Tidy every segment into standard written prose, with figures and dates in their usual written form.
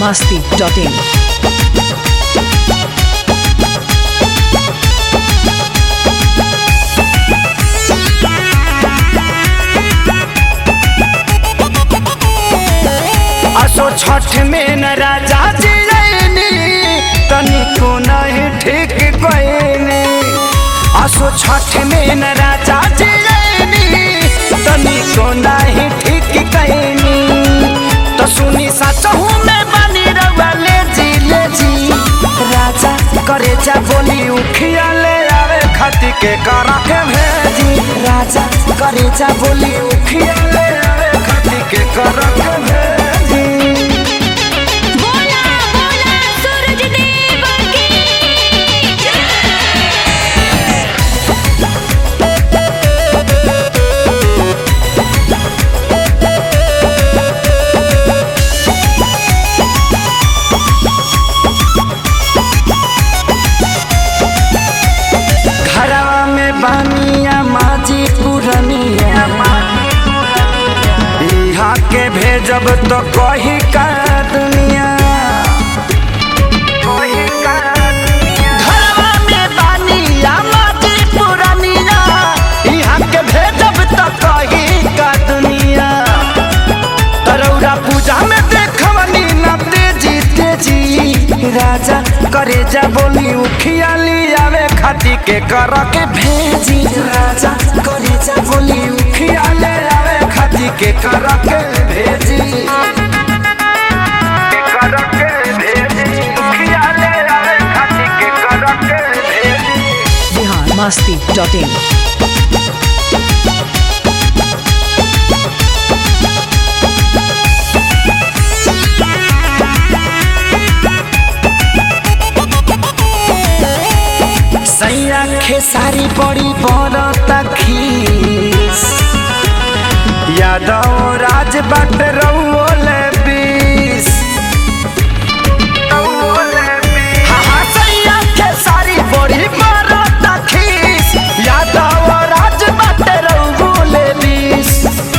biharmasti.in असो छठ में न राजा जी रैनी तनिको नहीं ठीक कहनी। असो छठ में न राजा जी रैनी तनिको नहीं ठीक कहनी। तो सुनी सचहू में बनी रउआ ले जी राजा करे जा बोली उखिया ले आवे खती के करा के भेजी। राजा करे जा बोली उखिया ले आवे खती के करा के भेजी। बानिया माजी पुरनिया इहा के भेजब तो कही का दुनिया। घरवा में बानिया माजी पुरनिया इहा के भेजब तो कही का दुनिया। तरौरा पूजा में देखवनी न तेजी तेजी। राजा करे जा बोली उखिया लियावे खाती के कर के भेजी। राजा करे जा बोली उखिया ले आवे खाती के कर के भेजी। के कर के भेजी उखिया ले आवे खाती के कर के भेजी। biharmasti.in सैया खेसारी बड़ी बरता खीस यादव राज बाट रउले बीस। हाँ सैया खेसारी बड़ी बरता खीस यादव राज बाट रउले बीस।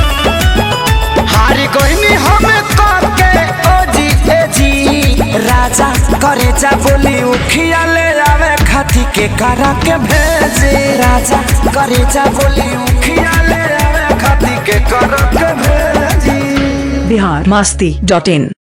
हारी कोई हमें करके ओजी एजी। राजा करे जा बोली उखिया ले आवे खाती के करा के भेजी। राजा करे जा बोली उखिया ले आवे खाती के करा के भेजी। biharmasti.in